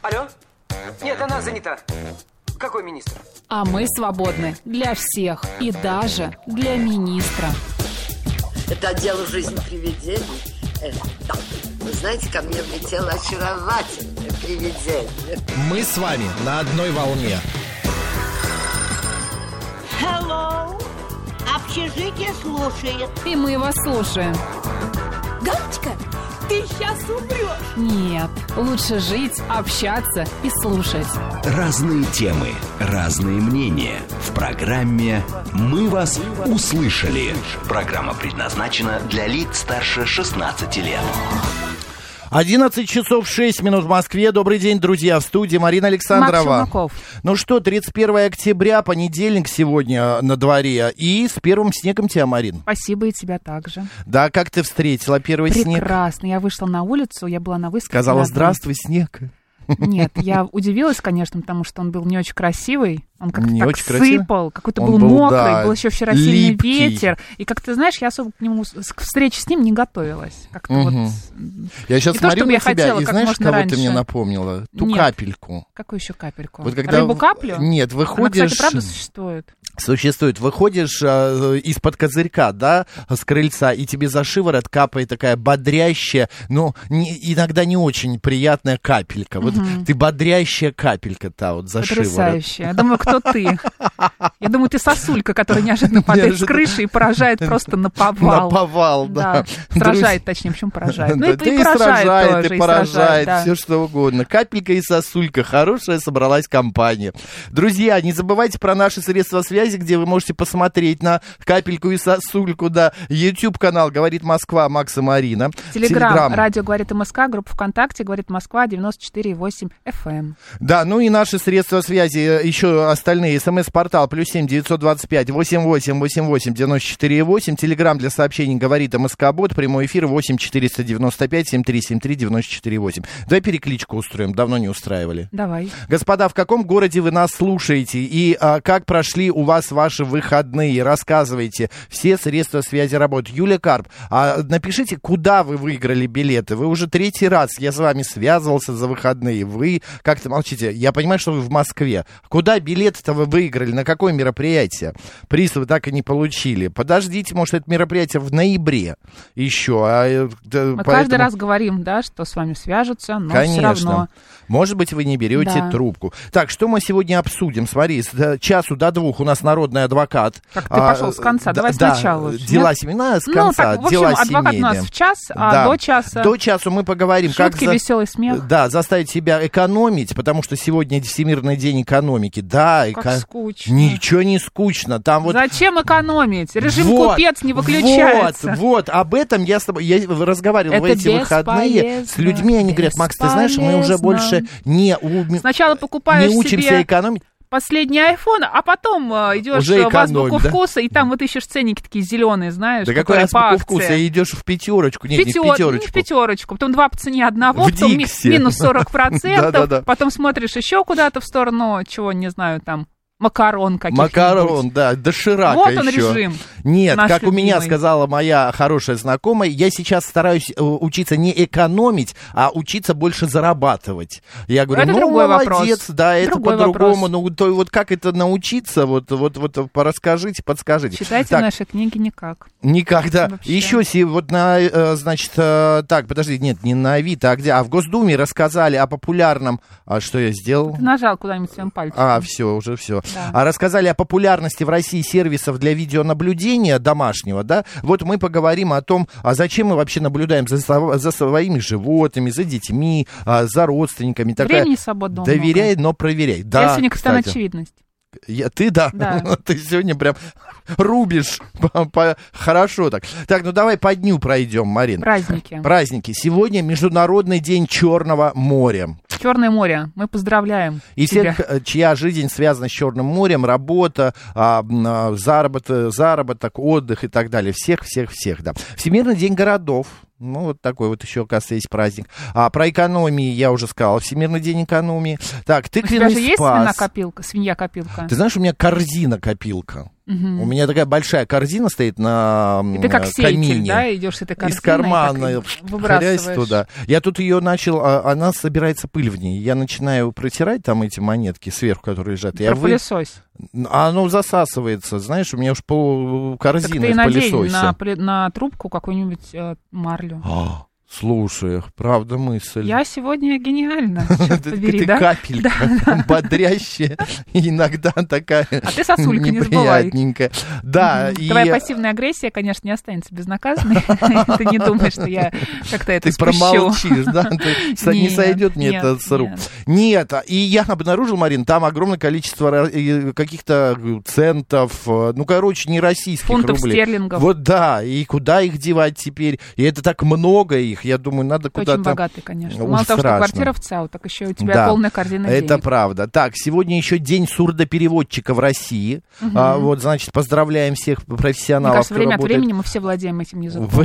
Алло? Нет, она занята. Какой министр? А мы свободны для всех и даже для министра. Это отдел «Жизнь привидений». Да. Вы знаете, ко мне влетело очаровательное привидение. Мы с вами на одной волне. Hello. Общежитие слушает. И мы вас слушаем. Галочка, ты сейчас умрешь. Нет, лучше жить, общаться и слушать. Разные темы, разные мнения. В программе «Мы вас услышали». Программа предназначена для лиц старше 16 лет. 11 часов 6 минут в Москве. Добрый день, друзья, в студии Марина Александрова. Макс Ну что, 31 октября, понедельник сегодня на дворе. И с первым снегом тебя, Марин. Спасибо, и тебя также. Да, как ты встретила первый снег? Прекрасно. Я вышла на улицу, я была на выставке. Сказала: здравствуй, снег. Нет, я удивилась, конечно, потому что он был не очень красивый. Он как-то не так очень красивый. Сыпал, какой-то Он был мокрый, да, был еще вчера сильный липкий. ветер. И как ты знаешь, я особо к нему, к встрече с ним не готовилась. Как-то вот... Я сейчас не то, смотрю чтобы на я тебя, хотела и как знаешь, можно кого раньше. ты мне напомнила? Ту Нет. капельку. Какую еще капельку? Вот когда... Рыбу-каплю? Нет, Она, выходишь... кстати, правда существует? Существует. Выходишь из-под козырька, да, с крыльца, и тебе за шиворот капает такая бодрящая, но иногда не очень приятная капелька. Вот ты бодрящая капелька-то вот за шиворот. Потрясающе. Я думаю, кто ты? Я думаю, ты сосулька, которая неожиданно падает с крыши и поражает просто наповал. Наповал, да. Сражает, точнее, почему поражает? Ну, Да, и и сражает, тоже, и поражает, да. все что угодно. Капелька и сосулька. Хорошая собралась компания. Друзья, не забывайте про наши средства связи, где вы можете посмотреть на капельку и сосульку, да. YouTube-канал «Говорит Москва», Макс и Марина. Телеграм, радио «Говорит МСК», группа ВКонтакте «Говорит Москва», 94,8 FM. Да, ну и наши средства связи, еще остальные. СМС-портал +7 925 88 88 94 8. Телеграм для сообщений «Говорит МСК-бот». Прямой эфир 8 495 7373 94 8. Давай перекличку устроим, давно не устраивали. Давай. Господа, в каком городе вы нас слушаете и как прошли у вас ваши выходные? Рассказывайте. Все средства связи работают. Юлия Карп, напишите, куда вы выиграли билеты. Вы уже третий раз, я с вами связывался за выходные. Вы как-то молчите. Я понимаю, что вы в Москве. Куда билеты-то вы выиграли? На какое мероприятие? Приз вы так и не получили. Подождите, может, это мероприятие в ноябре еще. Мы каждый раз говорим, да, что с вами свяжутся, но все равно. Может быть, вы не берете трубку. Так, что мы сегодня обсудим? Смотри, с часу до 2 у нас народный адвокат. Как ты пошел с конца? Давай сначала. Дела семейные, с конца. Ну, так, дела в общем, адвокат у нас в час, а до часа... До часу мы поговорим, шутки, веселый смех. Да, заставить себя экономить, потому что сегодня Всемирный день экономики. Да, как скучно. Ничего не скучно. Там вот... Зачем экономить? Режим купец не выключается. Вот, об этом я с тобой... Я разговаривал в эти выходные с людьми, они говорят: Макс, ты знаешь, мы уже больше не сначала покупаешь учимся себе экономить. Последний iPhone, а потом идешь в азбуку вкуса, и там вот ищешь ценники такие зеленые, знаешь, да какой азбуку вкуса? И идешь в пятерочку. Нет, не в пятерочку. Не в пятерочку. Потом 2 по цене одного, потом минус 40%. Потом смотришь еще куда-то в сторону, чего, не знаю, там, макарон каких-нибудь. Макарон, да, доширака вот еще. Он режим. Нет, как любимый. У меня сказала моя хорошая знакомая, я сейчас стараюсь учиться не экономить, а учиться больше зарабатывать. Я говорю, это молодец, вопрос. Да, это другой по-другому. Вопрос. Ну, то вот как это научиться, вот расскажите, подскажите. Читайте наши книги никак. Никак, да. Вообще. Еще вот на, значит, так, подожди, нет, не на Авито, а где? А в Госдуме рассказали о популярном... А что я сделал? Ты нажал куда-нибудь своим пальцем. Все, уже все. Да. Рассказали о популярности в России сервисов для видеонаблюдения домашнего, да? Вот мы поговорим о том, а зачем мы вообще наблюдаем за своими животными, за детьми, за родственниками. Времени свободного доверяй, но проверяй. Да, я сегодня, кстати, на очевидность. Ты, да? Ты сегодня прям рубишь хорошо так. Так, ну давай по дню пройдем, Марин. Праздники. Сегодня Международный день Черного моря. Черное море. Мы поздравляем и тебя. всех, чья жизнь связана с Черным морем, работа, заработок, отдых и так далее. Всех, да. Всемирный день городов. Ну, вот такой вот еще, оказывается, есть праздник. А про экономию я уже сказал. Всемирный день экономии. Так, тыквенный спас. У тебя же есть свинья-копилка? Ты знаешь, у меня корзина-копилка. У меня такая большая корзина стоит на камине. Ты как сеятель, да, идешь с этой корзиной? Из кармана выбрасываешь туда. Я тут ее начал, она собирается пыль в ней. Я начинаю протирать там эти монетки сверху, которые лежат. Пропылесось. Оно засасывается, знаешь, у меня уж пол корзины в пылесосе. Так ты надень на трубку какую-нибудь марлю. Слушай, правда мысль. Я сегодня гениальна, черт побери, да? Капелька, бодрящая, иногда такая сосулька, не забывай. Неприятненькая. Да, твоя пассивная агрессия, конечно, не останется безнаказанной. Ты не думаешь, что я как-то это спущу. Ты промолчишь, да? Не сойдет мне это с рук. Нет, и я обнаружил, Марин, там огромное количество каких-то центов, ну, короче, не российских рублей. Фунтов стерлингов. Вот да, и куда их девать теперь? И это так много их. Я думаю, надо куда-то... Очень богатый, конечно. Мало того, что квартира в ЦАУ, так еще у тебя полная корзина денег. Это правда. Так, сегодня еще день сурдопереводчика в России. Вот, значит, поздравляем всех профессионалов. Мне кажется, время от времени мы все владеем этим языком. В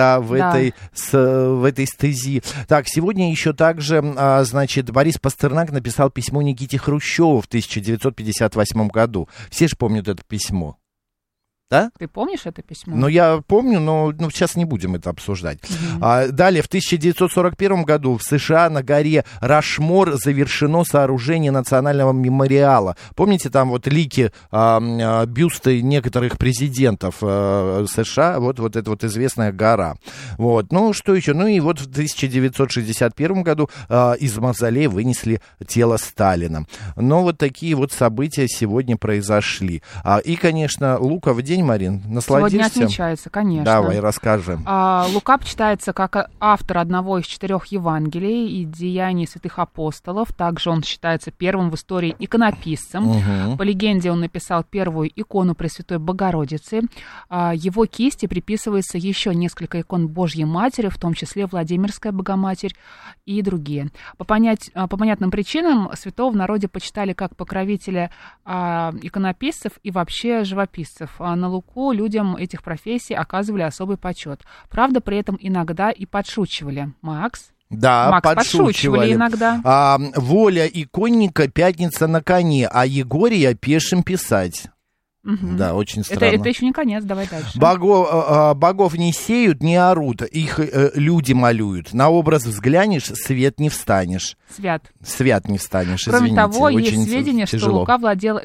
этой стези. Так, сегодня еще также, значит, Борис Пастернак написал письмо Никите Хрущеву в 1958 году. Все же помнят это письмо. Да? Ты помнишь это письмо? Ну, я помню, но сейчас не будем это обсуждать. Далее, в 1941 году в США на горе Рашмор завершено сооружение национального мемориала. Помните, там вот лики, бюсты некоторых президентов США, вот эта вот известная гора. Вот. Ну, что еще? Ну, и вот в 1961 году из мавзолея вынесли тело Сталина. Но вот такие вот события сегодня произошли. И, конечно, Лука в день, Марин, насладишься? Сегодня отмечается, конечно. Давай, расскажи. Лука почитается как автор одного из 4 Евангелий и деяний святых апостолов. Также он считается первым в истории иконописцем. По легенде, он написал первую икону Пресвятой Богородицы. Его кисти приписывается еще несколько икон Божьей Матери, в том числе Владимирская Богоматерь и другие. По понятным причинам святого в народе почитали как покровителя иконописцев и вообще живописцев. На Луку людям этих профессий оказывали особый почет. Правда, при этом иногда и подшучивали. Макс, подшучивали иногда. Воля иконника пятница на коне, а Егория пешим писать. Да, очень странно. Это еще не конец, давай дальше. Богов не сеют, не орут, их люди малюют. На образ взглянешь, свет не встанешь. Свят не встанешь, Кроме извините. того, есть сведения, тяжело. что Лука владел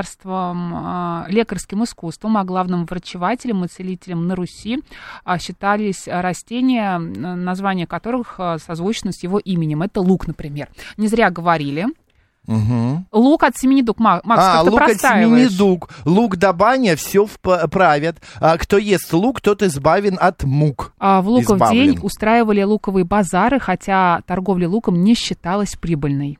лекарским искусством, а главным врачевателем и целителем на Руси считались растения, названия которых созвучно с его именем. Это лук, например. Не зря говорили. Лук от семени дуг. Макс, как ты лук простаиваешь? От семени дуг. Лук да баня все вправят. Кто ест лук, тот избавен от мук. В Луков день устраивали луковые базары, хотя торговля луком не считалась прибыльной.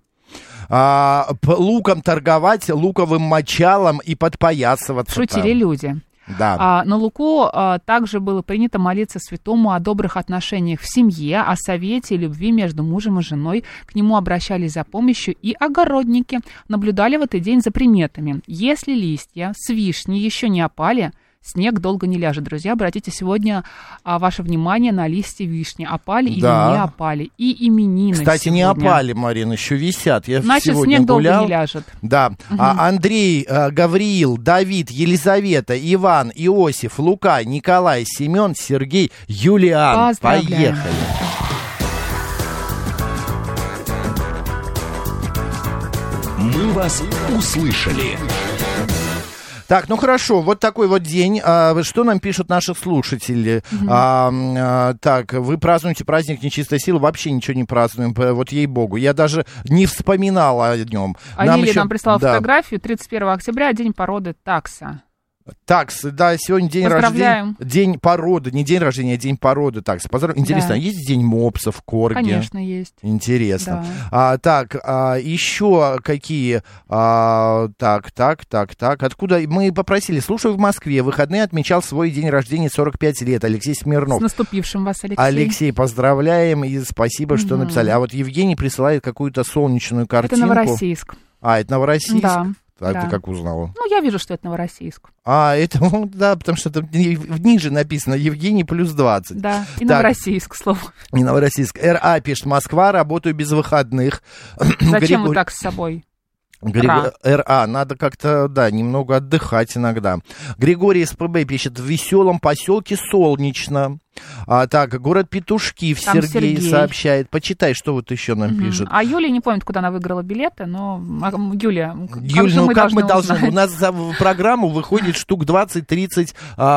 Луком торговать, луковым мочалом и подпоясываться. Шутили люди. Да. На Луку также было принято молиться святому о добрых отношениях в семье, о совете и любви между мужем и женой. К нему обращались за помощью и огородники. Наблюдали в этот день за приметами. Если листья с вишни еще не опали, снег долго не ляжет. Друзья, обратите сегодня ваше внимание на листья вишни. Опали или не опали. И именины. Кстати, сегодня. Не опали, Марина, еще висят. Я Значит, сегодня снег гулял. долго не ляжет. Да. Андрей, Гавриил, Давид, Елизавета, Иван, Иосиф, Лука, Николай, Семен, Сергей, Юлиан. Поехали. Мы вас услышали. Так, ну хорошо, вот такой вот день. Что нам пишут наши слушатели? Так, вы празднуете праздник нечистой силы? Вообще ничего не празднуем, вот ей-богу. Я даже не вспоминала о нем. Лилия нам прислала фотографию. 31 октября, день породы такса. Такс, да, сегодня день рождения. День породы, не день рождения, а день породы такс. Интересно, есть день мопсов, корги? Конечно, есть. Интересно. Да. Еще какие? Так. Откуда? Мы попросили, слушаю в Москве, в выходные отмечал свой день рождения 45 лет. Алексей Смирнов. С наступившим вас, Алексей. Алексей, поздравляем и спасибо, что написали. А вот Евгений присылает какую-то солнечную картинку. Это Новороссийск. Это Новороссийск? Да. А Да. ты как узнала? Ну, я вижу, что это Новороссийск. Это, да, потому что там ниже написано Евгений плюс 20. Да, и Так. Новороссийск, слово. Не Новороссийск. РА пишет: Москва, работаю без выходных. Зачем вы так с собой? РА, надо как-то, да, немного отдыхать иногда. Григорий СПБ пишет: в веселом поселке Солнечно. Так, город Петушкив, Там Сергей Сергей сообщает. Почитай, что вот еще нам пишет. А Юля не помнит, куда она выиграла билеты, но Юля, Юль, ну как мы должны? узнать? У нас в программу выходит штук 20-30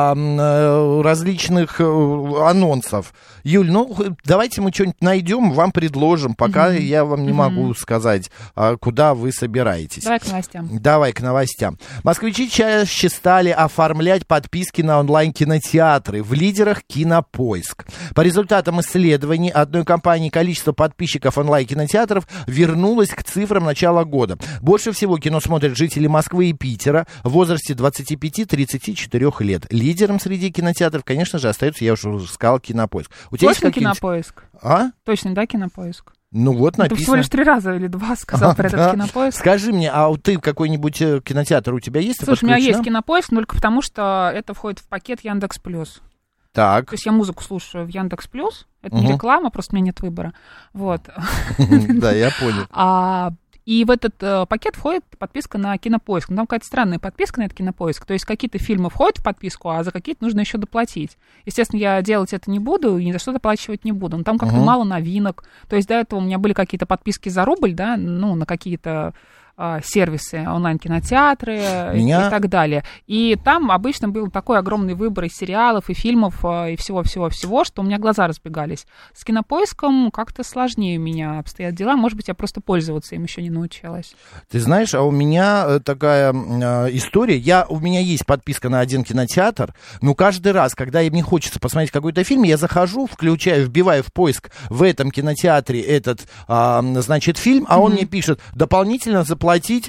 различных анонсов. Юль, ну давайте мы что-нибудь найдем, вам предложим, пока я вам не могу сказать, куда вы собираетесь. Давай к новостям. Давай к новостям. Москвичи чаще стали оформлять подписки на онлайн-кинотеатры. В лидерах Кинопоиск. По результатам исследований одной компании количество подписчиков онлайн-кинотеатров вернулось к цифрам начала года. Больше всего кино смотрят жители Москвы и Питера в возрасте 25-34 лет. Лидером среди кинотеатров, конечно же, остается, я уже сказал, Кинопоиск. У тебя Точно есть какие-нибудь... Кинопоиск? А? Точно, да, Кинопоиск? Ну вот Ты всего написано. лишь 3 раза или 2 сказал про этот Кинопоиск. Скажи мне, а ты какой-нибудь кинотеатр у тебя есть? Слушай, у меня есть Кинопоиск, но только потому, что это входит в пакет Яндекс.Плюс. Так. То есть я музыку слушаю в Яндекс.Плюс. Это не реклама, просто у меня нет выбора. Вот. Да, я понял. И в этот пакет входит подписка на Кинопоиск. Но там какая-то странная подписка на этот Кинопоиск. То есть какие-то фильмы входят в подписку, а за какие-то нужно еще доплатить. Естественно, я делать это не буду и ни за что доплачивать не буду. Но там как-то мало новинок. То есть до этого у меня были какие-то подписки за рубль, да, ну, на какие-то сервисы, онлайн-кинотеатры и так далее. И там обычно был такой огромный выбор из сериалов, и фильмов, и всего-всего-всего, что у меня глаза разбегались. С Кинопоиском как-то сложнее у меня обстоят дела. Может быть, я просто пользоваться им еще не научилась. Ты знаешь, а у меня такая история. У меня есть подписка на один кинотеатр, но каждый раз, когда мне хочется посмотреть какой-то фильм, я захожу, включаю, вбиваю в поиск в этом кинотеатре этот, значит, фильм, а он мне пишет: дополнительно заплатить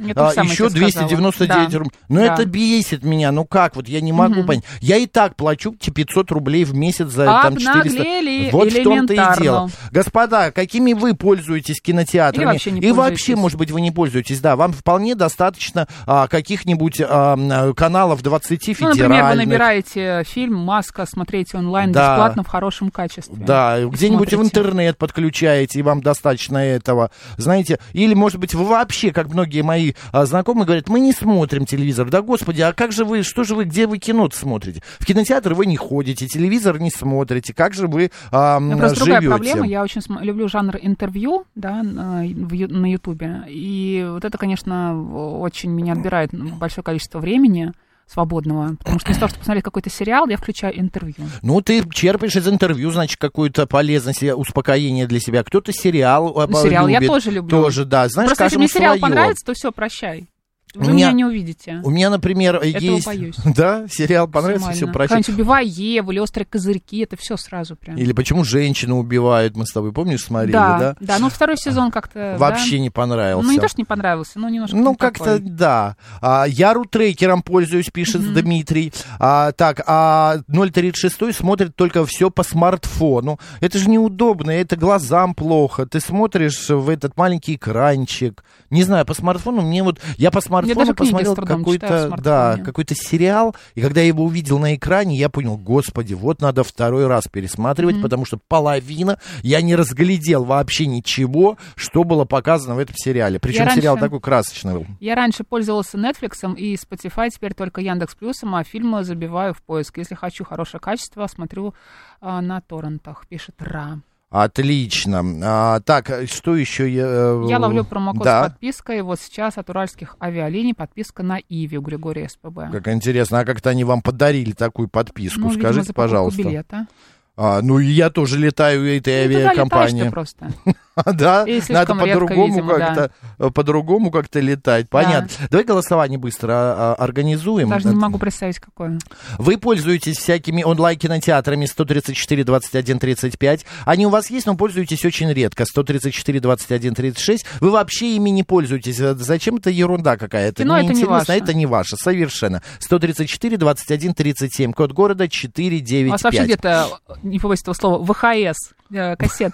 еще 299 рублей. Ну, это бесит меня. Ну, как? Вот я не могу понять. Я и так плачу 500 рублей в месяц за там 400. Вот в том-то и дело. Господа, какими вы пользуетесь кинотеатрами? Или вообще не и вообще, может быть, вы не пользуетесь. Да, вам вполне достаточно каких-нибудь каналов 20 федеральных. Ну, например, вы набираете фильм «Маска», смотрите онлайн бесплатно в хорошем качестве. Да, где-нибудь в интернет подключаете, и вам достаточно этого. Знаете, или, может быть, вы вообще, как многие мои знакомые говорят: мы не смотрим телевизор. Да, господи, а как же вы, где вы кино-то смотрите? В кинотеатр вы не ходите, телевизор не смотрите. Как же вы просто другая живете? проблема. Я очень люблю жанр интервью, да, на Ютубе. И вот это, конечно, очень меня отбирает большое количество времени свободного, потому что вместо того, чтобы посмотреть какой-то сериал, я включаю интервью. Ну, ты черпаешь из интервью, значит, какую-то полезность, успокоение для себя. Кто-то сериал сериал любит. Я тоже люблю. Тоже, да. Знаешь, просто если мне сериал понравится, то все, прощай. Вы меня не увидите. У меня, например, этого есть... боюсь. Да? Сериал понравится, все прощай. Какая-нибудь «Убивай Еву» или «Острые козырьки», это все сразу прям. Или «Почему женщину убивают», мы с тобой, помнишь, смотрели, да? Да, но второй сезон как-то... Вообще не понравился. Ну, не то, что не понравился, но немножко ну, как-то, такой. Да. Я рутрекером пользуюсь, пишет Дмитрий. 036 смотрит только все по смартфону. Это же неудобно, это глазам плохо. Ты смотришь в этот маленький экранчик. Не знаю, по смартфону мне вот... Я по смартфону посмотрел какой-то сериал, и когда я его увидел на экране, я понял: господи, вот надо второй раз пересматривать, потому что половина я не разглядел вообще ничего, что было показано в этом сериале. Причем сериал такой красочный был. Я раньше пользовался Netflix и Spotify, теперь только Яндекс.Плюсом, а фильмы забиваю в поиск. Если хочу хорошее качество, смотрю на торрентах, пишет Ра. Отлично. Так, что еще? Я ловлю промокод с подпиской. Вот сейчас от уральских авиалиний подписка на Иви у Григория СПБ. Как интересно. А как-то они вам подарили такую подписку? Ну, скажите, видимо, пожалуйста. Билета. Ну, и я тоже летаю этой авиакомпании. Просто. Да, надо по-другому видимо, как-то, по-другому как-то летать. Понятно. Да. Давай голосование быстро организуем. Даже не могу представить, какое. Вы пользуетесь всякими онлайн-кинотеатрами 134, 21, 35. Они у вас есть, но пользуетесь очень редко. 134, 21, 36. Вы вообще ими не пользуетесь. Зачем это ерунда какая-то? Кино это не ваше. Это не ваше, совершенно. 134, 21, 37. Код города 495. У вас вообще где-то, не побоюсь этого слова, ВХС кассет.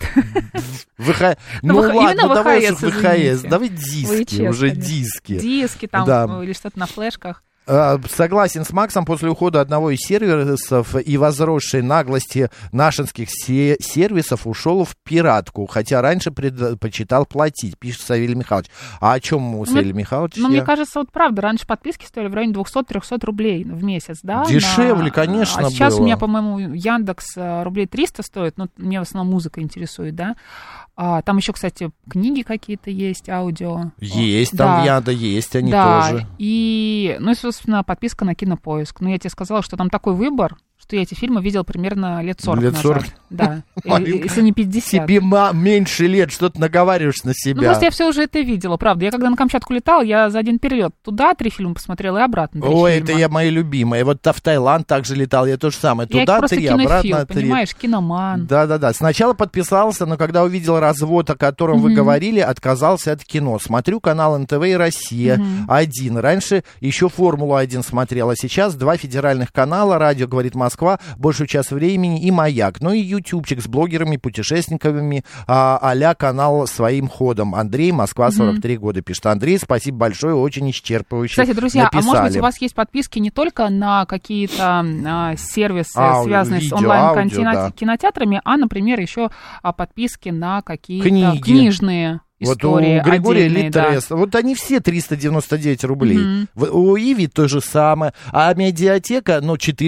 Ну ладно, давай ВХС, ВХС, давай диски, уже диски. Диски там или что-то на флешках. Согласен с Максом, после ухода одного из сервисов и возросшей наглости нашинских сервисов ушел в пиратку, хотя раньше предпочитал платить, пишет Савелий Михайлович. А о чем, Савелий Михайлович? Ну, мне кажется, вот правда, раньше подписки стоили в районе 200-300 рублей в месяц, да? Дешевле, конечно, А сейчас было. у меня, по-моему, Яндекс рублей 300 стоит, но меня в основном музыка интересует, да? Там еще, кстати, книги какие-то есть, аудио. Есть, да. там Яда есть, они да. тоже. И, ну и, собственно, подписка на Кинопоиск. Но я тебе сказала, что там такой выбор, что я эти фильмы видел примерно лет 40 назад. Да, если не 50. Тебе меньше лет, что ты наговариваешь на себя. Ну, просто я все уже это видела, правда. Я когда на Камчатку летала, я за один перелет туда 3 фильма посмотрела и обратно 3 фильма. Ой, это я мои любимые. Вот в Таиланд также летал, я то же самое. Я туда их просто 3, кинофил, обратно 3. понимаешь, киноман. Да-да-да. Сначала подписался, но когда увидел развод, о котором вы говорили, отказался от кино. Смотрю канал НТВ и Россия 1. Раньше еще Формулу-1 смотрел, а сейчас 2 федеральных канала, радио «Говорит Москва», большую часть времени и «Маяк». Ну и ютубчик с блогерами, путешественниками, а-ля канал «Своим ходом». Андрей, Москва, 43 года, пишет. Андрей, спасибо большое, очень исчерпывающе. Кстати, друзья, написали. А может быть у вас есть подписки не только на какие-то сервисы, связанные видео, с онлайн-кинотеатрами, а, например, еще подписки на какие-то книжные истории. Вот у Григория Литерес, да. Вот они все 399 рублей. У Иви то же самое. А медиатека,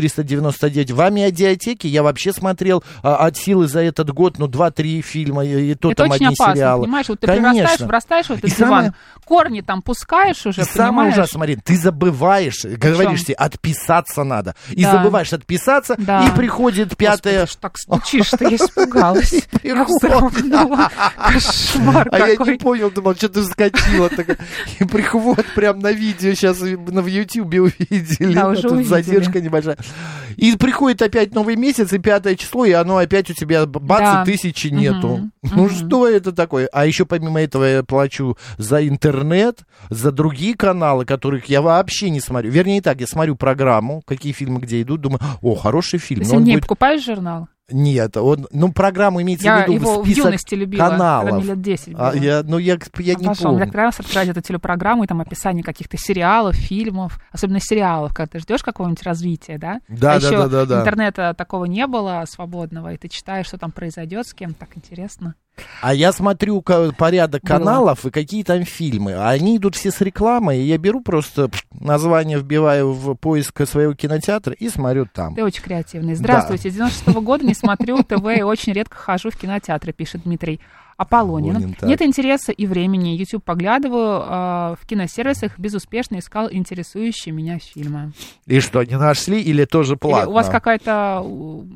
499. В медиатеке я вообще смотрел от силы за этот год, 2-3 фильма, и то это там очень одни опасно, сериалы. Понимаешь, вот ты прирастаешь, врастаешь в этот диван, корни там пускаешь уже, и самое ужасное, смотри, ты забываешь, говоришь себе, отписаться надо. И забываешь отписаться, и приходит 5-е... Что так стучишь-то, я испугалась. Я вздрогнула. Кошмар какой. Я не понял, думал, что ты вскочила. И приход прям на видео сейчас в Ютьюбе увидели. Да, уже тут задержка небольшая. И приходит опять новый месяц, и 5 число, и оно опять у тебя бац, и 1000 нету. Ну что это такое? А еще помимо этого я плачу за интернет, за другие каналы, которых я вообще не смотрю. Вернее так, я смотрю программу, какие фильмы где идут, думаю, хороший фильм. Ты не покупаешь журнал? Нет, программу имеется в виду его в список в юности любила, каналов. когда мне лет 10 было. Я не помню. Мне нравилось открывать эту телепрограмму, и там описание каких-то сериалов, фильмов, особенно сериалов, когда ты ждешь какого-нибудь развития, да? Да. Интернета такого не было свободного, и ты читаешь, что там произойдет, с кем, так интересно. А я смотрю порядок каналов и какие там фильмы. А они идут все с рекламой, и я беру просто название, вбиваю в поиск своего кинотеатра и смотрю там. Ты очень креативный. Здравствуйте, с 96-го года не смотрю ТВ и очень редко хожу в кинотеатры, пишет Дмитрий Аполлонин. Нет интереса и времени. YouTube поглядываю, в киносервисах безуспешно искал интересующие меня фильмы. И что, не нашли или тоже платно? Или у вас какая-то,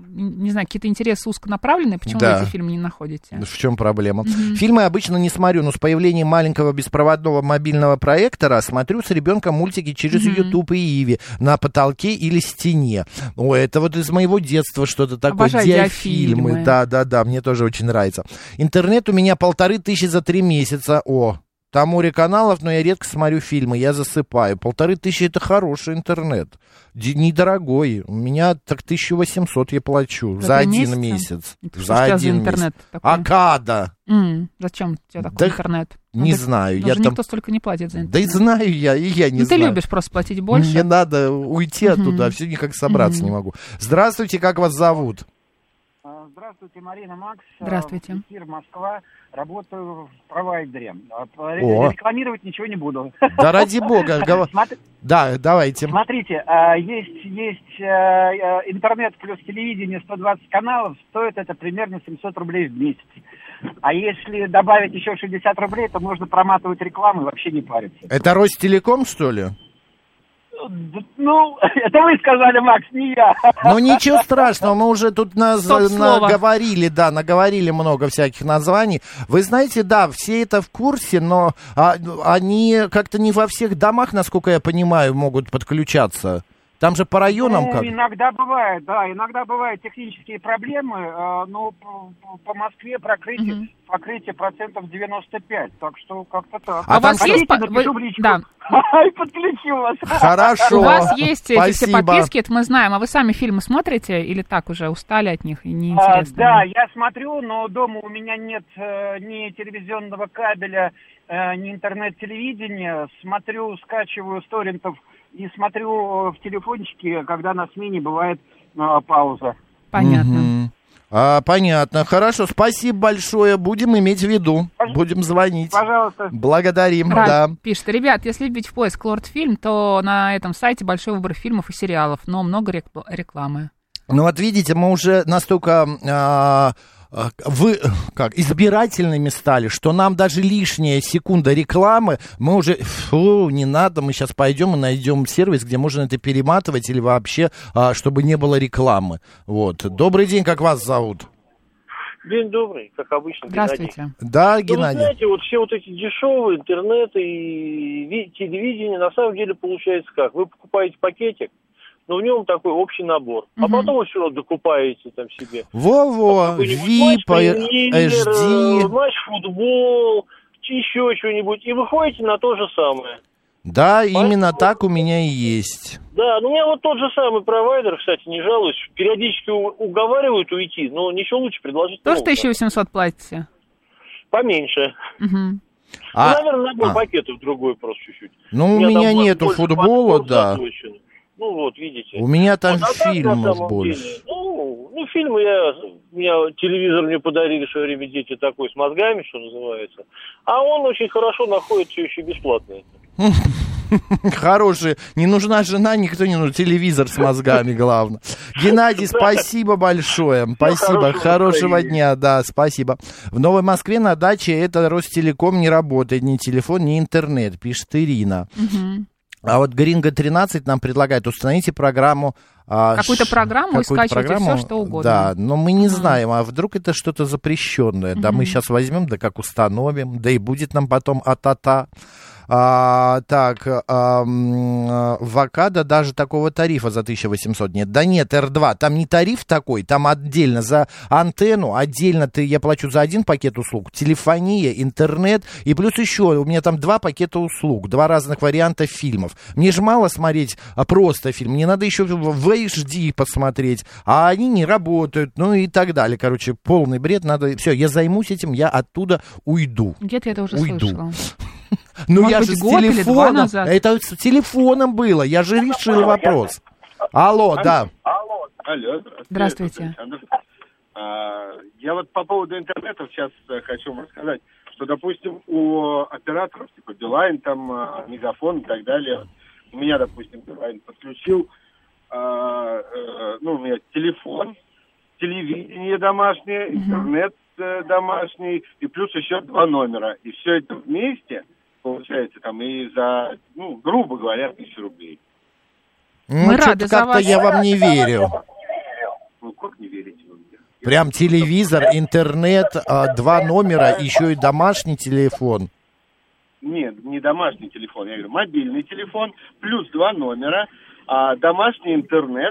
не знаю, какие-то интересы узконаправленные, почему вы эти фильмы не находите? В чем проблема? Фильмы обычно не смотрю, но с появлением маленького беспроводного мобильного проектора смотрю с ребенком мультики через YouTube и Иви на потолке или стене. Ой, это вот из моего детства что-то такое. Обожаю диафильмы. Да, мне тоже очень нравится. Интернет у меня 1500 за 3 месяца. Там море каналов, но я редко смотрю фильмы, я засыпаю. 1500 это хороший интернет. Недорогой. У меня так 1800 я плачу за 1 месяц. За 1 интернет месяц. Акада. Зачем тебе такой интернет? Не знаю. Никто столько не платит за интернет. Да и знаю я, и я не знаю. Ты любишь просто платить больше. Мне надо уйти оттуда, а все никак собраться не могу. Здравствуйте, как вас зовут? Здравствуйте, Марина, Макс. Здравствуйте. Эфир Москва. Работаю в провайдере. Рекламировать ничего не буду. Да ради бога. Да, давайте. Смотрите, есть интернет плюс телевидение, 120 каналов. Стоит это примерно 700 рублей в месяц. А если добавить еще 60 рублей, то можно проматывать рекламу и вообще не париться. Это Ростелеком, что ли? Ну, это вы сказали, Макс, не я. Ну, ничего страшного, мы уже тут наговорили много всяких названий. Вы знаете, да, все это в курсе, но они как-то не во всех домах, насколько я понимаю, могут подключаться Там же по районам как? Иногда бывает, да, иногда бывают технические проблемы, но по Москве покрытие процентов 95, так что как-то так. А у вас есть... Напишу в личку. Да. И подключу вас. Хорошо. У вас есть эти все Спасибо. подписки, это мы знаем, а вы сами фильмы смотрите или так уже устали от них и неинтересно? Да, я смотрю, но дома у меня нет ни телевизионного кабеля, ни интернет-телевидения. Смотрю, скачиваю с торрентов и смотрю в телефончике, когда на смене бывает пауза. Понятно. Понятно. Хорошо, спасибо большое. Будем иметь в виду. Будем звонить. Пожалуйста. Благодарим, Рад да. пишет: ребят, если вбить в поиск «Лорд-фильм», то на этом сайте большой выбор фильмов и сериалов, но много рекламы. Ну вот видите, мы уже настолько избирательными стали, что нам даже лишняя секунда рекламы, мы уже, не надо, мы сейчас пойдем и найдем сервис, где можно это перематывать или вообще, чтобы не было рекламы. Вот. Добрый день, как вас зовут? День добрый, как обычно. Здравствуйте. Геннадий. Да, Ну, Геннадий. вы знаете, вот все вот эти дешевые интернет и телевидение, на самом деле получается как? Вы покупаете пакетик, но в нем такой общий набор. А потом вы все равно докупаете там себе. Во-во, VIP, HD. Матч-футбол, еще что-нибудь. И выходите на то же самое. Да, именно так у меня и есть. Да, ну у меня вот тот же самый провайдер, кстати, не жалуюсь. Периодически уговаривают уйти, но ничего лучше предложить. Тоже 1800 платите? Поменьше. Угу. Наверное, набор пакетов другой просто чуть-чуть. Ну, у меня там нету больше футбола, подбор да. заточен. Ну, вот, видите. У меня там Вот, а так, на фильмов самом больше. деле, фильмы телевизор мне подарили в свое время дети такой с мозгами, что называется. А он очень хорошо находит все еще бесплатно. Хороший. Не нужна жена, никто не нужен. Телевизор с мозгами, главное. Геннадий, спасибо большое. Спасибо. Хорошего дня. Да, спасибо. В Новой Москве на даче это Ростелеком не работает. Ни телефон, ни интернет, пишет Ирина. А вот Гринго 13 нам предлагает: установите программу. Какую-то программу и скачивайте все, что угодно. Да, но мы не знаем, а вдруг это что-то запрещенное. Да, мы сейчас возьмем, да как установим, да и будет нам потом а-та-та. В Акадо даже такого тарифа за 1800 нет. Да нет, R2, там не тариф такой, там отдельно за антенну, отдельно я плачу за один пакет услуг, телефония, интернет, и плюс еще у меня там 2 пакета услуг, 2 разных варианта фильмов. Мне же мало смотреть просто фильм, мне надо еще в HD посмотреть, а они не работают, ну и так далее. Короче, полный бред, надо, все, я займусь этим, я оттуда уйду. Где-то я это уже слышала. Ну, может я быть, же с год или 2 телефоном, назад? это с телефоном было, я же решил вопрос. Алло, да. Алло, здравствуйте. Александр. Я вот по поводу интернета сейчас хочу вам рассказать, что, допустим, у операторов, типа Билайн, там, Мегафон и так далее, у меня, допустим, Билайн подключил, у меня телефон, телевидение домашнее, интернет домашний, и плюс еще 2 номера. И все это вместе получается там и за, грубо говоря, 1000 рублей. Мы рады за как-то вас. я вам не верю. Ну, как не верите вы мне? Прям телевизор, интернет, 2 номера, еще и домашний телефон. Нет, не домашний телефон, я говорю, мобильный телефон, плюс 2 номера, а домашний интернет,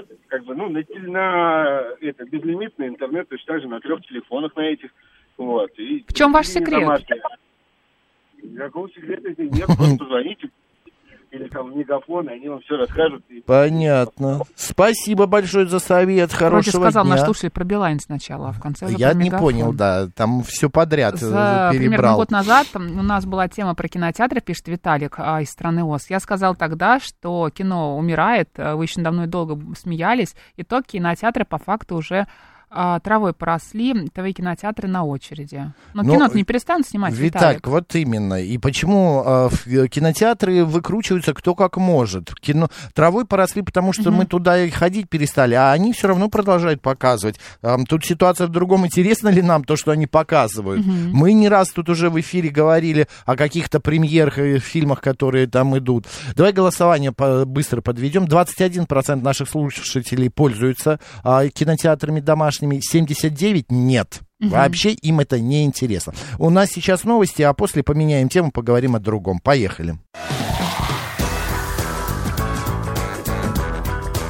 безлимитный интернет, точно так же на 3 телефонах на этих. Вот. И, в чем ваш секрет? Домашний. Никакого секрета здесь нет, просто звоните или там в Мегафон, и они вам все расскажут. Понятно. Спасибо большое за совет, Вроде хорошего сказал дня. наш слушатель про Билайн сначала, а в конце уже Я про не Мегафон. понял, да, там все подряд Примерно перебрал. год назад у нас была тема про кинотеатры, пишет Виталик из страны Оз. Я сказал тогда, что кино умирает, вы еще давно и долго смеялись, и то кинотеатры по факту уже травой поросли, твои кинотеатры на очереди. Но кино-то не перестанут снимать, Виталик, вот именно. И почему кинотеатры выкручиваются кто как может. Травой поросли, потому что мы туда и ходить перестали, а они все равно продолжают показывать. Тут ситуация в другом. Интересно ли нам то, что они показывают? Мы не раз тут уже в эфире говорили о каких-то премьерах и фильмах, которые там идут. Давай голосование быстро подведем. 21% наших слушателей пользуются кинотеатрами домашними, 79% нет. Вообще им это не интересно. У нас сейчас новости, а после поменяем тему, поговорим о другом. Поехали.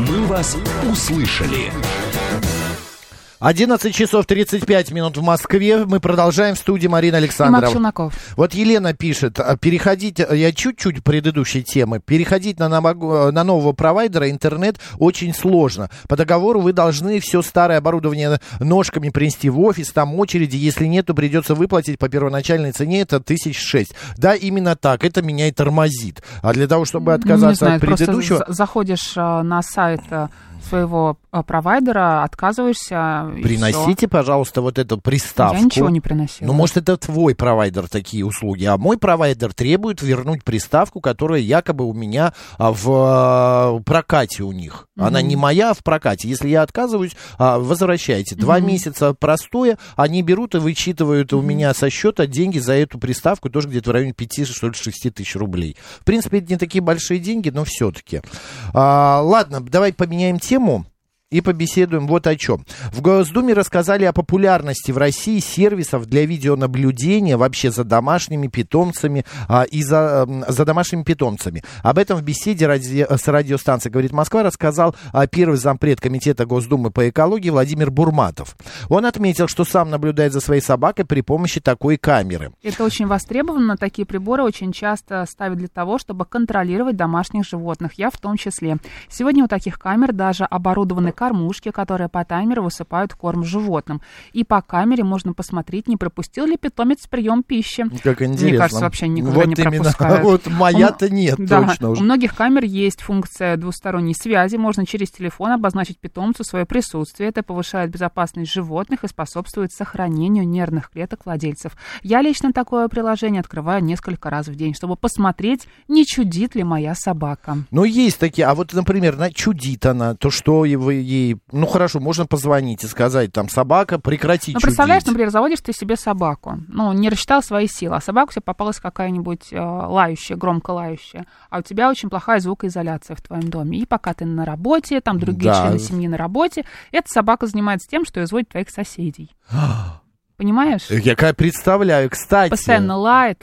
Мы вас услышали. 11 часов 35 минут в Москве. Мы продолжаем. В студии Марина Александрова. И Челноков. Вот Елена пишет, переходить, я чуть-чуть предыдущей темы, переходить на нового провайдера интернет очень сложно. По договору вы должны все старое оборудование ножками принести в офис, там очереди, если нет, то придется выплатить по первоначальной цене, это 1006. Да, именно так, это меня и тормозит. А для того, чтобы отказаться от предыдущего... Просто заходишь на сайт своего провайдера, отказываешься. Приносите, пожалуйста, вот эту приставку. Я ничего не приносила. Ну, может, это твой провайдер такие услуги, а мой провайдер требует вернуть приставку, которая якобы у меня в прокате у них. Она не моя, а в прокате. Если я отказываюсь, возвращайте. 2 месяца простое, они берут и вычитывают у меня со счета деньги за эту приставку, тоже где-то в районе 5, что ли, 6 тысяч рублей. В принципе, это не такие большие деньги, но все-таки. Ладно, давай поменяем тему и побеседуем вот о чем. В Госдуме рассказали о популярности в России сервисов для видеонаблюдения вообще за домашними питомцами и за домашними питомцами. Об этом в беседе с радиостанцией «Говорит Москва» рассказал первый зампред Комитета Госдумы по экологии Владимир Бурматов. Он отметил, что сам наблюдает за своей собакой при помощи такой камеры. Это очень востребовано. Такие приборы очень часто ставят для того, чтобы контролировать домашних животных. Я в том числе. Сегодня у таких камер даже оборудованы кормушки, которые по таймеру высыпают корм животным. И по камере можно посмотреть, не пропустил ли питомец прием пищи. Как интересно. Мне кажется, вообще никогда вот не именно, пропускают. Вот моя-то нет, да, точно уже. У многих камер есть функция двусторонней связи. Можно через телефон обозначить питомцу свое присутствие. Это повышает безопасность животных и способствует сохранению нервных клеток владельцев. Я лично такое приложение открываю несколько раз в день, чтобы посмотреть, не чудит ли моя собака. Ну, есть такие. А вот, например, чудит она, то что ей... Ну, хорошо, можно позвонить и сказать, там, собака, прекрати чудить. Представляешь, например, заводишь ты себе собаку, не рассчитал свои силы, а собака у тебя попалась какая-нибудь лающая, громко лающая, а у тебя очень плохая звукоизоляция в твоем доме. И пока ты на работе, там другие члены семьи на работе, эта собака занимается тем, что изводит твоих соседей. Понимаешь? Я представляю, кстати. Постоянно лает.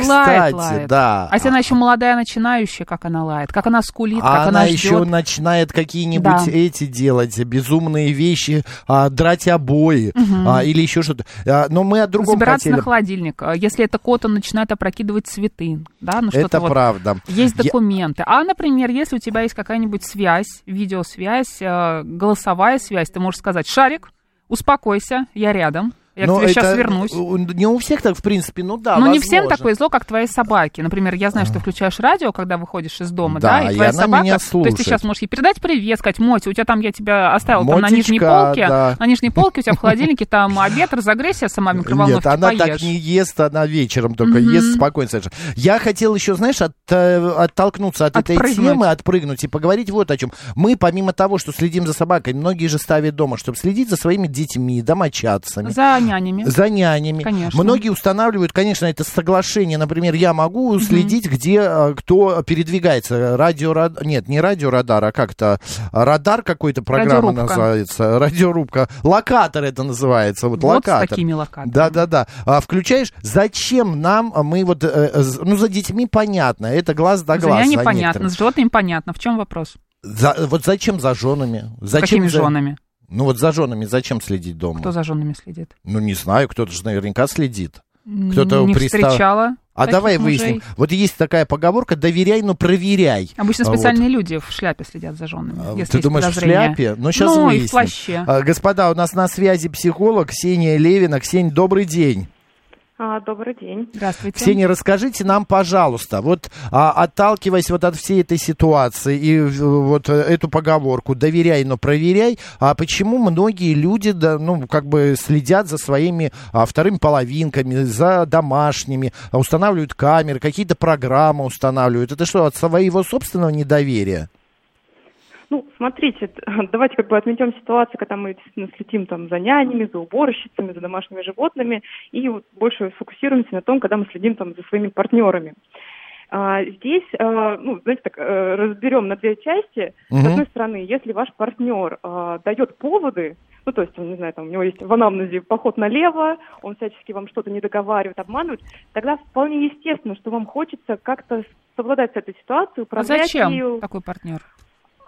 Да. А если она еще молодая, начинающая, как она лает, как она скулит, как она ждет. Еще начинает какие-нибудь эти делать безумные вещи, драть обои или еще что-то. Но мы о другом забираться хотели. На холодильник. Если это кот, он начинает опрокидывать цветы. Да? Это правда. Есть документы. А, например, если у тебя есть какая-нибудь связь, видеосвязь, голосовая связь, ты можешь сказать: «Шарик, успокойся, я рядом». Я к тебе сейчас вернусь. Не у всех так, в принципе, да, возможно. Не всем такое зло, как твоей собаке. Например, я знаю, что ты включаешь радио, когда выходишь из дома, и твоя собака... меня слушает. То есть ты сейчас можешь ей передать привет, сказать: «Мотя, у тебя там, я тебя оставил там на нижней полке, на нижней полке у тебя в холодильнике там обед, разогрейся сама в микроволновке, Нет, она поешь». так не ест, она вечером только ест спокойно совершенно. Я хотел еще, знаешь, оттолкнуться от этой темы, отпрыгнуть и поговорить вот о чем. Мы, помимо того, что следим за собакой, многие же ставят дома, чтобы следить за своими детьми, домочадцами. За нянями. Конечно. Многие устанавливают, конечно, это соглашение. Например, я могу следить, где кто передвигается. Не радиорадар, а как-то радар какой-то программа называется. Радиорубка. Локатор это называется. Вот локатор. С такими локаторами. Да. Включаешь. Зачем нам, мы за детьми понятно. Это глаз да глаз. За няне понятно, с животными понятно. В чем вопрос? Вот зачем за женами? Какими женами? За женами зачем следить дома? Кто за женами следит? Не знаю, кто-то же наверняка следит. Кто-то не встречала. А давай выясним. Вот есть такая поговорка: доверяй, но проверяй. Обычно специальные люди в шляпе следят за женами. Ты думаешь, в шляпе? Сейчас выясним. И в плаще. Господа, у нас на связи психолог Ксения Левина. Ксения, добрый день. Добрый день. Здравствуйте. Ксения, расскажите нам, пожалуйста, отталкиваясь от всей этой ситуации и эту поговорку «доверяй, но проверяй», почему многие люди, следят за своими вторыми половинками, за домашними, устанавливают камеры, какие-то программы устанавливают? Это что, от своего собственного недоверия? Смотрите, давайте отметим ситуацию, когда мы действительно следим за нянями, за уборщицами, за домашними животными, и больше сфокусируемся на том, когда мы следим за своими партнерами. Здесь, разберем на две части. С одной стороны, если ваш партнер дает поводы, то есть, у него есть в анамнезе поход налево, он всячески вам что-то не договаривает, обманывает, тогда вполне естественно, что вам хочется как-то совладать с этой ситуацией, управлять зачем ею. Такой партнер?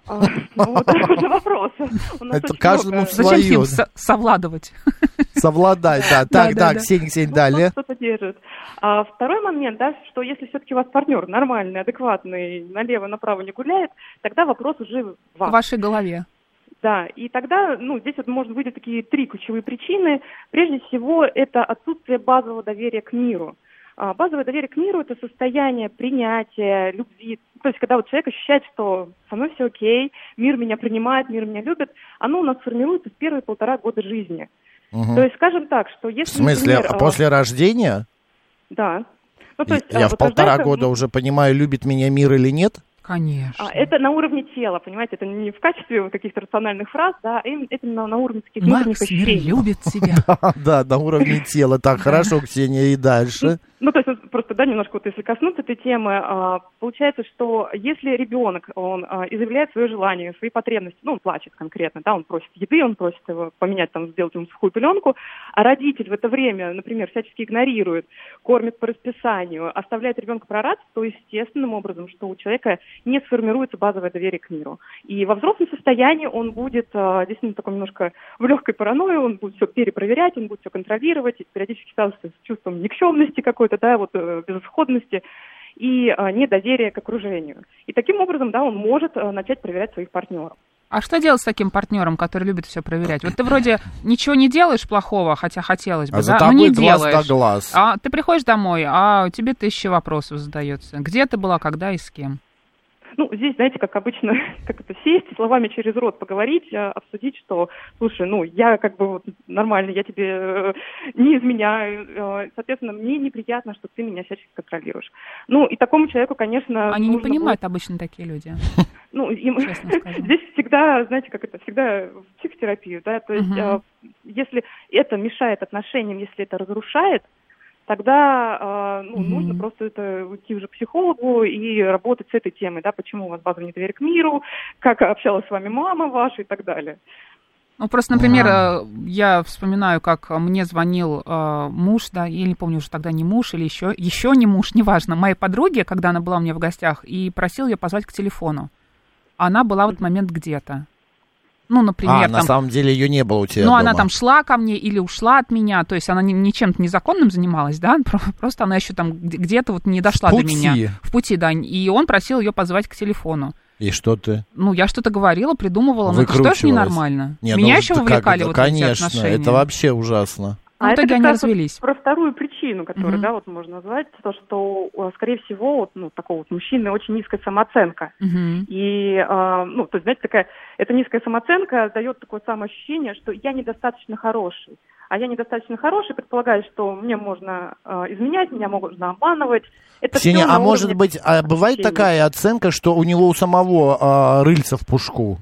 Вот это вопрос. Это каждому Зачем с ним свое. совладывать? Совладать, да. Так, Ксения, далее. Что-то держит. Второй момент, да, что если все-таки у вас партнер нормальный, адекватный, налево-направо не гуляет, тогда вопрос уже в вас. В вашей голове. Да, и тогда, здесь вот можно выделить такие 3 ключевые причины. Прежде всего, это отсутствие базового доверия к миру. Базовое доверие к миру – это состояние принятия, любви. То есть, когда вот человек ощущает, что со мной все окей, мир меня принимает, мир меня любит, оно у нас формируется в первые 1,5 года жизни. Угу. То есть, скажем так, что если, В смысле, например, после рождения? Да. То есть, Я в 1,5 года уже понимаю, любит меня мир или нет? Конечно. Это на уровне тела, понимаете, это не в качестве каких-то рациональных фраз, да, это на уровне таких внутренних ощущений. Макс, мир любит тебя. Да, на уровне тела. Так, хорошо, Ксения, и дальше. То есть, просто, да, немножко вот если коснуться этой темы, получается, что если ребенок, он изъявляет свое желание, свои потребности, он плачет конкретно, да, он просит еды, он просит его поменять, сделать ему сухую пеленку, а родитель в это время, например, всячески игнорирует, кормит по расписанию, оставляет ребенка прораться, то естественным образом, что у человека не сформируется базовое доверие к миру. И во взрослом состоянии он будет действительно такой немножко в легкой паранойи, он будет все перепроверять, он будет все контролировать, и периодически сталкиваться с чувством никчемности какой-то, да, безысходности и недоверия к окружению. И таким образом, да, он может начать проверять своих партнеров. А что делать с таким партнером, который любит все проверять? Вот ты вроде ничего не делаешь плохого, хотя хотелось бы, да, но не глаз делаешь. Да глаз. А ты приходишь домой, а тебе 1000 вопросов задается. Где ты была, когда и с кем? Здесь, знаете, как обычно, как это сесть, словами через рот поговорить, обсудить, что, слушай, я нормально, я тебе не изменяю, соответственно, мне неприятно, что ты меня всячески контролируешь. И такому человеку, конечно... Они не понимают обычно такие люди. Здесь всегда, знаете, всегда в психотерапию, да, то есть если это мешает отношениям, если это разрушает, тогда нужно просто уйти уже к психологу и работать с этой темой, да, почему у вас базовое недоверие к миру, как общалась с вами мама ваша и так далее. Просто, например, я вспоминаю, как мне звонил муж, да, я не помню уже тогда не муж или еще не муж, неважно, моей подруге, когда она была у меня в гостях, и просил ее позвать к телефону. Она была в этот момент где-то. Например, на самом деле ее не было у тебя дома. Она там шла ко мне или ушла от меня, то есть она ничем-то незаконным занималась, да, просто она еще там где-то не дошла до меня. В пути, да, и он просил ее позвать к телефону. И что ты? Я что-то говорила, придумывала, это что ж ненормально? Меня еще вовлекали вот в эти отношения. Конечно, это вообще ужасно. В итоге они развелись. Про вторую причину, которую, да, можно назвать, то, что, скорее всего, такого мужчины очень низкая самооценка. И, то есть, знаете, эта низкая самооценка дает такое самоощущение, что я недостаточно хороший. А я недостаточно хороший предполагает, что мне можно изменять, меня можно обманывать. Это Ксения, может быть, бывает такая оценка, что у него у самого рыльца в пушку?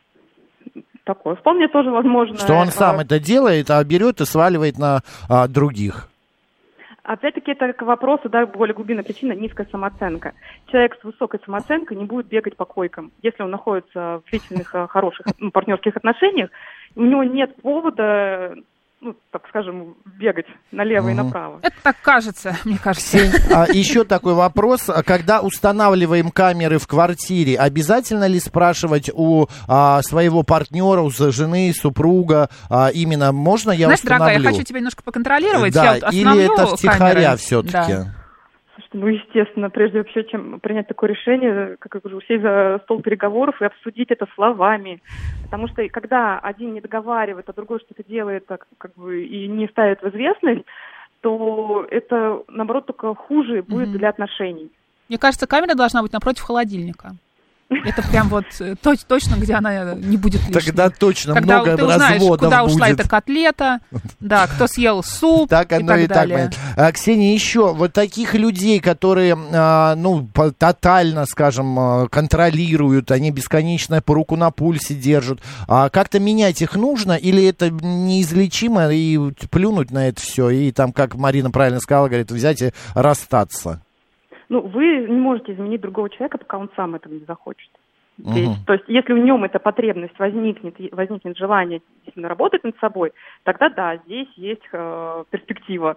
Такое вполне тоже возможно. Что он сам это делает, а берет и сваливает на других. Опять-таки, это к вопросу, да, более глубинная причина – низкая самооценка. Человек с высокой самооценкой не будет бегать по койкам. Если он находится в длительных, хороших партнерских отношениях, у него нет повода, так скажем, бегать налево и направо. Это так кажется, мне кажется. Еще такой вопрос. Когда устанавливаем камеры в квартире, обязательно ли спрашивать у своего партнера, у жены, супруга, именно можно я Знаешь, установлю? дорогая, я хочу тебя немножко поконтролировать. Да, я или это втихаря все-таки? Да. Естественно, прежде вообще, чем принять такое решение, как я говорю, сесть за стол переговоров и обсудить это словами. Потому что когда один не договаривает, а другой что-то делает и не ставит в известность, то это, наоборот, только хуже будет для отношений. Мне кажется, камера должна быть напротив холодильника. Это прям точно, где она не будет лишней. Тогда точно когда много ты узнаешь, разводов куда ушла будет. эта котлета, да, кто съел суп так оно и так далее. Ксения, еще вот таких людей, которые, тотально, скажем, контролируют, они бесконечно по руку на пульсе держат, как-то менять их нужно или это неизлечимо и плюнуть на это все и там, как Марина правильно сказала, говорит, взять и расстаться? Вы не можете изменить другого человека, пока он сам этого не захочет. То есть, если в нем эта потребность возникнет желание действительно работать над собой, тогда да, здесь есть перспектива.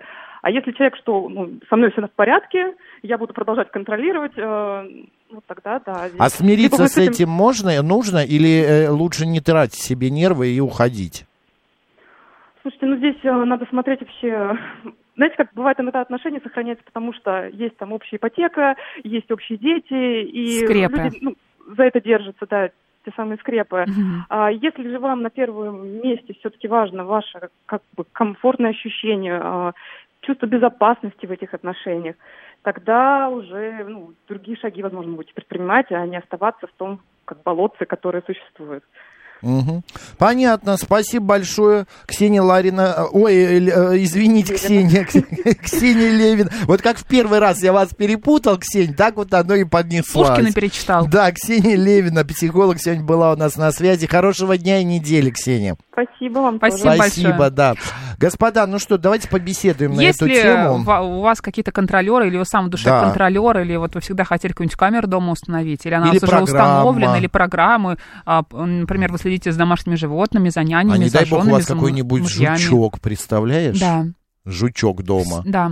А если человек, что со мной все в порядке, я буду продолжать контролировать, тогда да. А смириться с этим можно, нужно, или лучше не тратить себе нервы и уходить? Слушайте, здесь надо смотреть вообще... Знаете, как бывает, иногда отношения сохраняются, потому что есть там общая ипотека, есть общие дети, и скрепы. Люди за это держатся, да, те самые скрепы. А если же вам на первом месте все-таки важно ваше комфортное ощущение, чувство безопасности в этих отношениях, тогда уже другие шаги, возможно, будете предпринимать, а не оставаться в том болотце, которое существует. Угу. Понятно, спасибо большое, Ксения Ларина, извините, Ксения Левин, вот как в первый раз я вас перепутал, Ксения, так вот оно и поднеслось. Пушкина перечитал. Да, Ксения Левина, психолог, сегодня была у нас на связи. Хорошего дня и недели, Ксения. Спасибо вам. Спасибо большое. Да. Господа, давайте побеседуем на эту тему. Если у вас какие-то контролеры, или вы сам в душе контролер, или вот вы всегда хотели какую-нибудь камеру дома установить, или она у вас уже установлена, или программы, например, вы следите за домашними животными, за нянями, не за дай бог у вас женами, какой-нибудь мужьями. жучок, представляешь? Да. Жучок дома. Да.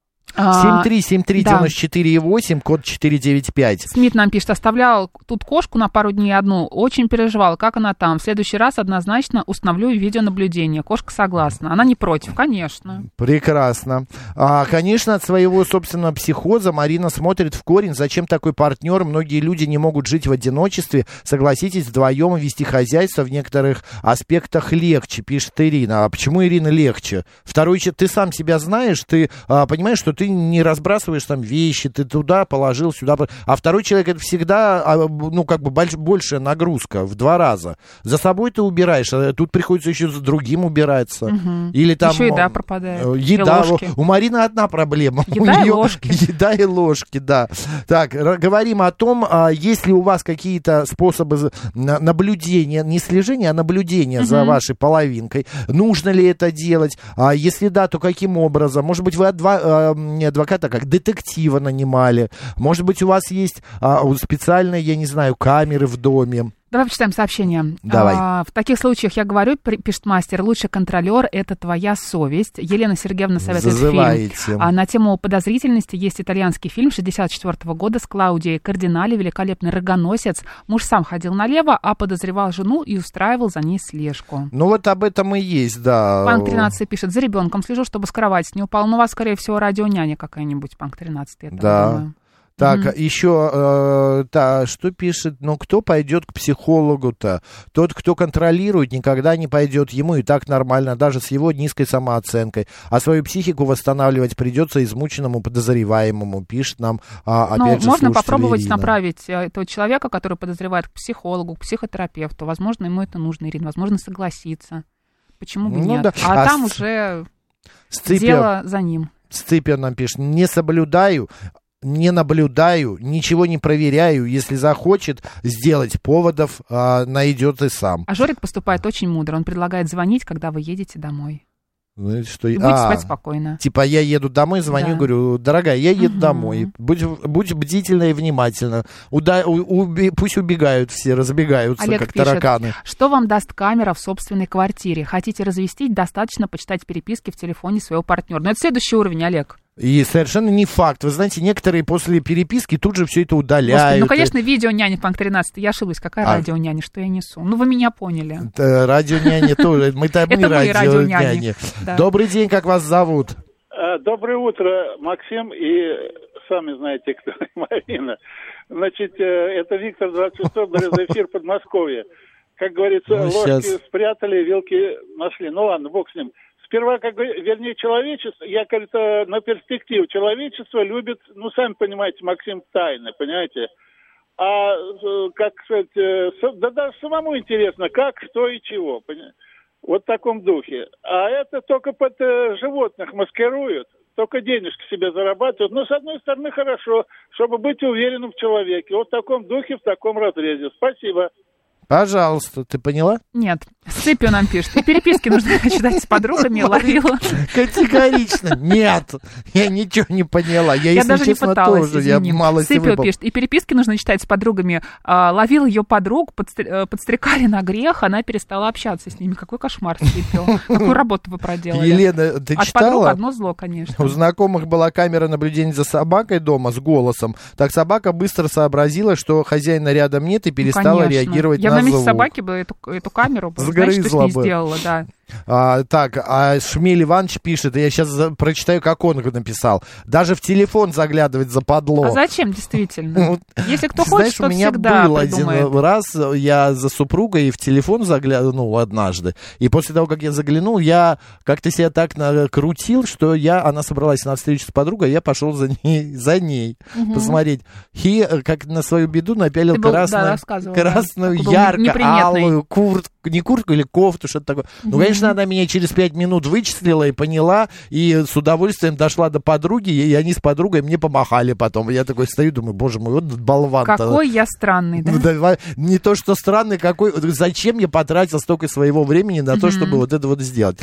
7373948, код 495. Смит нам пишет, оставлял тут кошку на пару дней одну, очень переживал, как она там. В следующий раз однозначно установлю видеонаблюдение. Кошка согласна. Она не против, конечно. Прекрасно. Конечно, от своего собственного психоза Марина смотрит в корень, зачем такой партнер. Многие люди не могут жить в одиночестве. Согласитесь, вдвоем вести хозяйство в некоторых аспектах легче, пишет Ирина. А почему, Ирина, легче? Второй человек, ты сам себя знаешь, ты понимаешь, что ты не разбрасываешь там вещи, ты туда положил, сюда. А второй человек, это всегда, большая нагрузка в 2 раза. За собой ты убираешь, а тут приходится еще за другим убираться. Угу. Или там... Еще еда пропадает. Еда. У Марины одна проблема. Еда и ложки. Еда и ложки, да. Так, говорим о том, есть ли у вас какие-то способы наблюдения, не слежения, а наблюдения за вашей половинкой. Нужно ли это делать? Если да, то каким образом? Может быть, вы не адвоката, как детектива нанимали. Может быть, у вас есть специальные, я не знаю, камеры в доме. Давай почитаем сообщение. Давай. В таких случаях я говорю, пишет мастер, лучший контролер — это твоя совесть. Елена Сергеевна советует фильм. На тему подозрительности есть итальянский фильм 1964 года с Клаудией Кардинали, великолепный рогоносец. Муж сам ходил налево, а подозревал жену и устраивал за ней слежку. Вот об этом и есть, да. Панк 13 пишет, за ребенком слежу, чтобы с кровати не упал. Но у вас, скорее всего, радионяня какая-нибудь, Панк 13, я думаю. Так, еще, что пишет, кто пойдет к психологу-то? Тот, кто контролирует, никогда не пойдет, ему и так нормально, даже с его низкой самооценкой. А свою психику восстанавливать придется измученному подозреваемому, пишет нам, опять же, можно попробовать Ирина. направить этого человека, который подозревает, к психологу, к психотерапевту. Возможно, ему это нужно, Ирина, возможно, согласиться. Почему бы нет? Да. А там уже дело за ним. Сципион нам пишет, не наблюдаю, ничего не проверяю. Если захочет сделать поводов, найдет и сам. А Жорик поступает очень мудро. Он предлагает звонить, когда вы едете домой. Будете спать спокойно. Типа я еду домой, звоню, говорю, дорогая, я еду домой. Будь бдительна и внимательна. Пусть убегают все, разбегаются, Олег как пишет, тараканы. что вам даст камера в собственной квартире? Хотите развестись? Достаточно почитать переписки в телефоне своего партнера. Но это следующий уровень, Олег. И совершенно не факт. Вы знаете, некоторые после переписки тут же все это удаляют. Господи, конечно, видео-няня, Панк 13. Я ошиблась. Какая радио-няня? Что я несу? Вы меня поняли. Радио-няня тоже. Мы там не радио-няни. Добрый день, как вас зовут? Доброе утро, Максим, и сами знаете, кто Марина. Значит, это Виктор 26-й, благодарю за эфир Подмосковье. Как говорится, ложки спрятали, вилки нашли. Ладно, бог с ним. Сперва, человечество, я, кажется, на перспективу, человечество любит, сами понимаете, Максим, тайны, понимаете? А, как сказать, даже самому интересно, как, что и чего, понимаете? Вот в таком духе. А это только под животных маскируют, только денежки себе зарабатывают. Но, с одной стороны, хорошо, чтобы быть уверенным в человеке. Вот в таком духе, в таком разрезе. Спасибо. Пожалуйста, ты поняла? Нет. Сыпью нам пишет. И переписки нужно читать с подругами, ловила. Категорично. Нет, я ничего не поняла. Я если даже честно, не пыталась, тоже. Я мало Сыпью пишет. И переписки нужно читать с подругами. Ловил ее подруг, подстрекали на грех, она перестала общаться с ними. Какой кошмар, Сыпью. Какую работу вы проделали? Елена, ты От читала? подруг одно зло, конечно. У знакомых была камера наблюдения за собакой дома с голосом. Так собака быстро сообразила, что хозяина рядом нет, и перестала реагировать на звук. Я на месте собаки бы эту камеру бы, знаешь, что с ней сделала, да. Шмель Иванович пишет, я сейчас прочитаю, как он написал. Даже в телефон заглядывать западло. А зачем, действительно? Если кто знаешь, хочет, то всегда был придумает. один раз, я за супругой в телефон заглянул однажды, и после того, как я заглянул, я как-то себя так накрутил, что она собралась на встречу с подругой, я пошел за ней посмотреть. И, как на свою беду, напялил красную ярко-алую куртку, не куртку или кофту, что-то такое. Ну, конечно, она меня через 5 минут вычислила и поняла, и с удовольствием дошла до подруги, и они с подругой мне помахали потом. Я такой стою, думаю, боже мой, вот болван-то. Какой я странный, да? Не то, что странный, какой... Зачем я потратил столько своего времени на то, чтобы вот это вот сделать?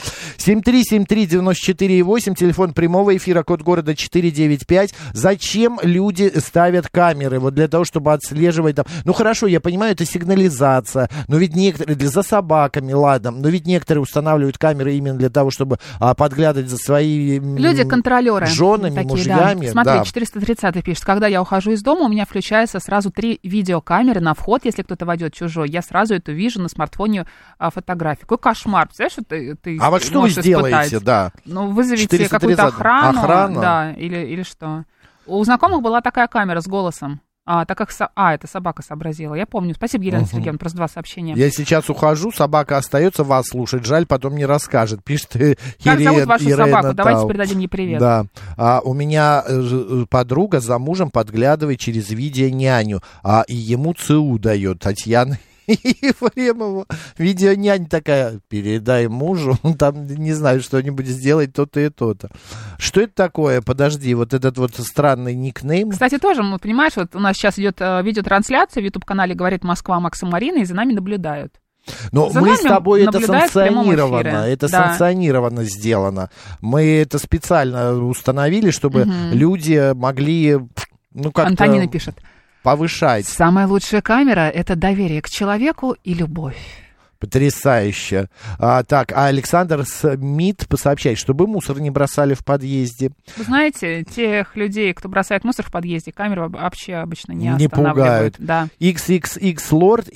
7373948, телефон прямого эфира, код города 495. Зачем люди ставят камеры? Вот для того, чтобы отслеживать там... Ну, хорошо, я понимаю, это сигнализация, но ведь некоторые... За собаками, ладно, но ведь некоторые устанавливают камеры именно для того, чтобы подглядывать за своими люди-контролеры, женами, такие, мужьями. Да. Смотри, 430 пишет, когда я ухожу из дома, у меня включается сразу 3 видеокамеры на вход, если кто-то войдет чужой, я сразу это вижу на смартфоне фотографии. Какой кошмар, представляешь, что ты а вот что вы сделаете, испытать? Да? Ну, вызовите какую-то охрану. Да, или что. У знакомых была такая камера с голосом. Так как... это собака сообразила. Я помню. Спасибо, Елена Сергеевна, просто 2 сообщения. Я сейчас ухожу, собака остается вас слушать. Жаль, потом не расскажет. Пишет Как зовут вашу собаку? Давайте передадим ей привет. Да. У меня подруга за мужем подглядывает через видеоняню, и ему ЦУ дает Татьяна Ефремова. Видеонянь такая, передай мужу, он там, не знаю, что-нибудь сделать, то-то и то-то. Что это такое? Подожди, вот этот вот странный никнейм. Кстати, тоже, понимаешь, вот у нас сейчас идет видеотрансляция в YouTube-канале «Говорит Москва» Макс и Марина, и за нами наблюдают. Но мы с тобой это санкционировано, санкционированно сделано. Мы это специально установили, чтобы люди могли, как-то... Антонина пишет. Повышать. Самая лучшая камера – это доверие к человеку и любовь. Потрясающе. Александр Смит сообщает, чтобы мусор не бросали в подъезде. Вы знаете, тех людей, кто бросает мусор в подъезде, камеры вообще обычно не останавливают. Пугают. Да. XXX Lord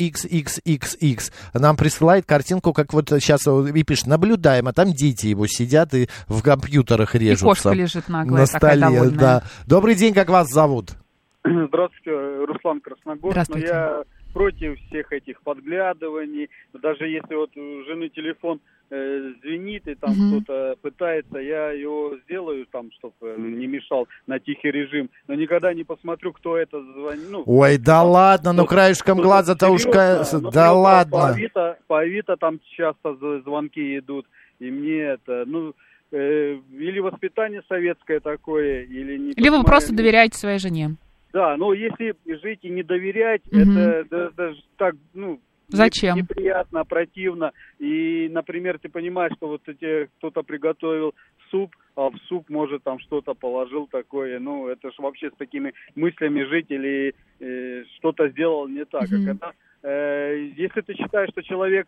XXXX нам присылает картинку, как вот сейчас и пишет, наблюдаем, а там дети его сидят и в компьютерах режутся. И кошка лежит наглая, такая довольная. Да. Добрый день, как вас зовут? Здравствуйте, Руслан Красногорск. Здравствуйте. Я против всех этих подглядываний. Даже если вот у жены телефон звенит и там кто-то пытается, я его сделаю там, чтобы не мешал на тихий режим. Но никогда не посмотрю, кто это звонит. Ой, да ладно, краешком глаза-то уж... Да ладно. По Авито там часто звонки идут. И мне это... или воспитание советское такое, или... Или вы просто доверяете своей жене. Да, но если жить и не доверять, это даже так, зачем? Неприятно, противно. И, например, ты понимаешь, что вот тебе кто-то приготовил суп, а в суп, может, там что-то положил такое. Это ж вообще с такими мыслями жить или что-то сделал не так. А когда, если ты считаешь, что человек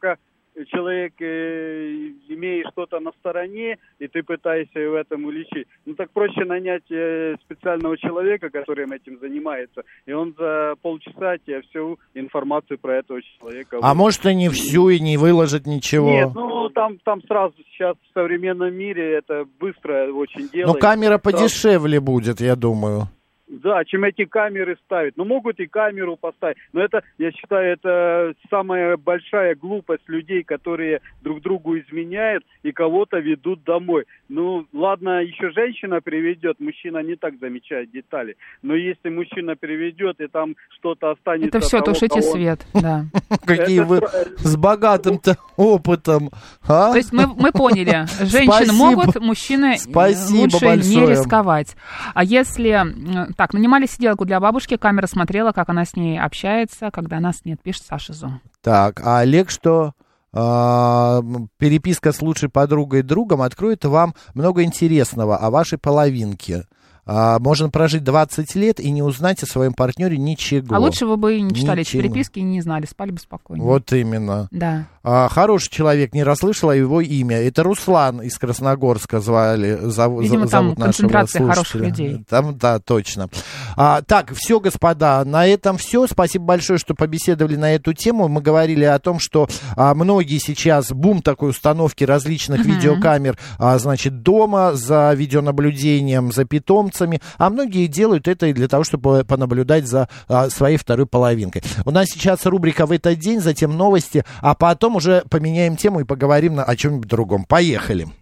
имеет что-то на стороне, и ты пытаешься в этом уличить, так проще нанять специального человека, который этим занимается, и он за полчаса тебе всю информацию про этого человека... А может, и не всю, и не выложит ничего? Нет, там сразу сейчас в современном мире это быстро очень делается. Но камера подешевле будет, я думаю. Да, чем эти камеры ставить. Могут и камеру поставить. Но это, я считаю, это самая большая глупость людей, которые друг другу изменяют и кого-то ведут домой. Ладно, еще женщина приведет, мужчина не так замечает детали. Но если мужчина приведет, и там что-то останется... Это все, тушите свет, да. Какие вы с богатым-то опытом. То есть мы поняли, женщины могут, мужчины лучше не рисковать. А если... Так, нанимали сиделку для бабушки, камера смотрела, как она с ней общается, когда нас нет, пишет Саша Зо. Так, а Олег что? Переписка с лучшей подругой и другом откроет вам много интересного о вашей половинке. Можно прожить 20 лет и не узнать о своем партнере ничего. А лучше вы бы не читали эти переписки и не знали, спали бы спокойно. Вот именно. Да. Хороший человек, не расслышала его имя. Это Руслан из Красногорска Видимо, зовут там нашего концентрация слушателя. хороших людей. Там, да, точно. Так, все, господа, на этом все. Спасибо большое, что побеседовали на эту тему. Мы говорили о том, что многие сейчас, бум такой установки различных видеокамер, значит, дома за видеонаблюдением, за питомцами, а многие делают это и для того, чтобы понаблюдать за своей второй половинкой. У нас сейчас рубрика «В этот день», затем новости, а потом уже поменяем тему и поговорим о чем-нибудь другом. Поехали.